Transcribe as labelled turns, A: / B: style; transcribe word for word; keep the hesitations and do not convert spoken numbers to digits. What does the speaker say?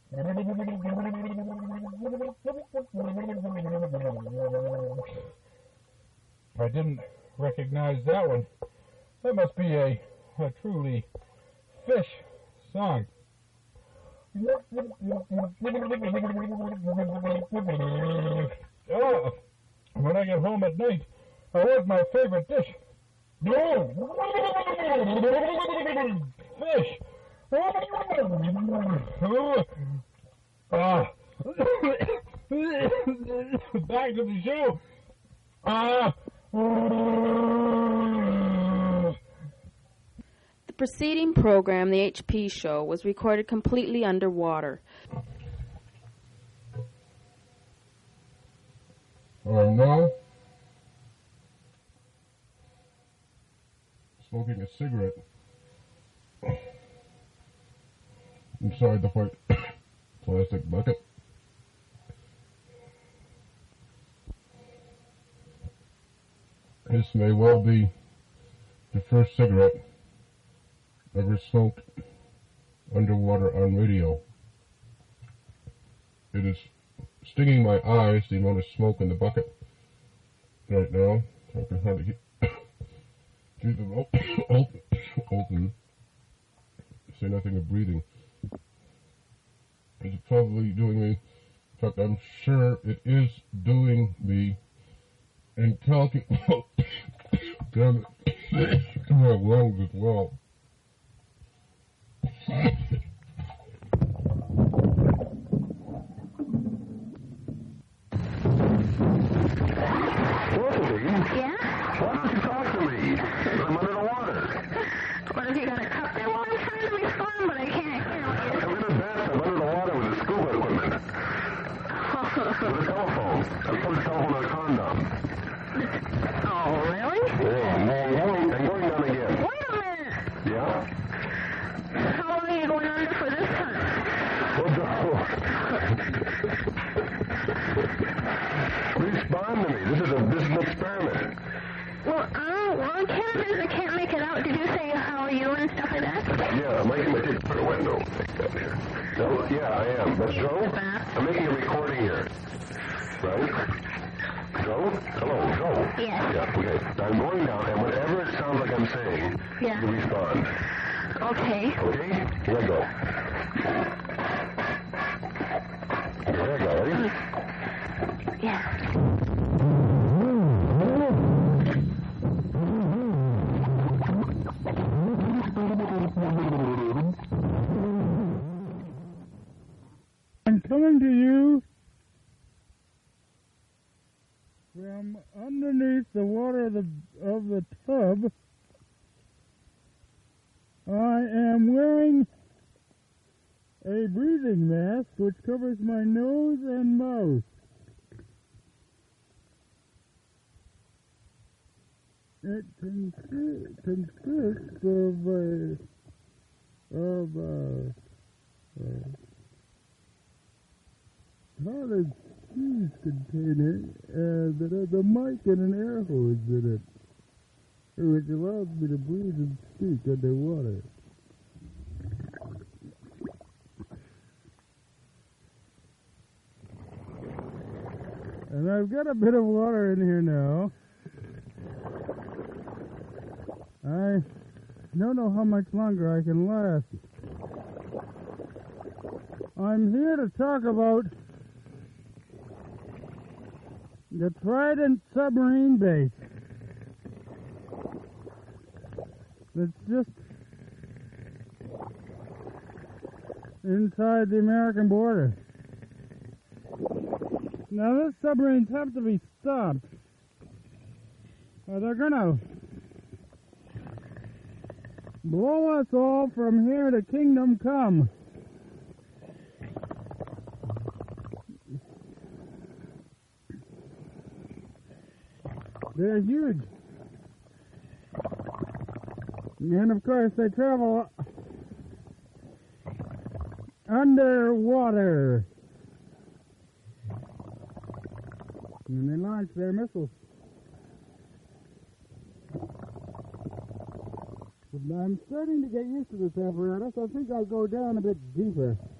A: I didn't recognize that one. That must be a, a truly fish song. Oh, when I get home at night, I want my favorite dish. Fish. Ah. Back to the show. Ah.
B: The preceding program, The H P Show, was recorded completely underwater.
C: I'm now smoking a cigarette inside the white plastic bucket. This may well be the first cigarette ever smoked underwater on radio. It is stinging my eyes, the amount of smoke in the bucket right now. I can hardly keep, keep them open, open. Say nothing of breathing. It's probably doing me, in fact, I'm sure it is doing me incalculable, damn it, to my lungs as well.
D: Yeah? Why don't you talk to me? I'm under the water. What if you got a cup there? Well, I'm trying to respond, but I can't hear what you're saying. I'm in a bathtub under the water with the scuba equipment. With a telephone. I put the telephone on a condom. Oh, really? Yeah, I'm going, I'm going down again. Wait a minute. Yeah? How long are you going under for this time? Well, no. Respond to me. This is a this is an experiment. Well, oh, well, I can't, I can't make it out. Did you say how are you and stuff like that? Yeah, I'm making my take for a window. Take that here. No, yeah, I am. But Joe, I'm making a recording here. Right? Joe? Hello, Joe? Yes. Yeah, okay. I'm going down, and whatever it sounds like I'm saying, yeah, you respond. Okay. Okay? Here I go. Here I go, ready? Yeah.
A: I'm coming to you from underneath the water of the, of the tub. I am wearing a breathing mask which covers my nose and mouth. It consi- consists of a of a, a cottage cheese container uh, that has a mic and an air hose in it, which allows me to breathe and speak underwater. And I've got a bit of water in here now. I don't know how much longer I can last. I'm here to talk about the Trident submarine base. That's just inside the American border. Now these submarines have to be stopped, or they're gonna blow us all from here to Kingdom Come. They're huge. And of course they travel underwater. And they launch their missiles. I'm starting to get used to this apparatus. I think I'll go down a bit deeper.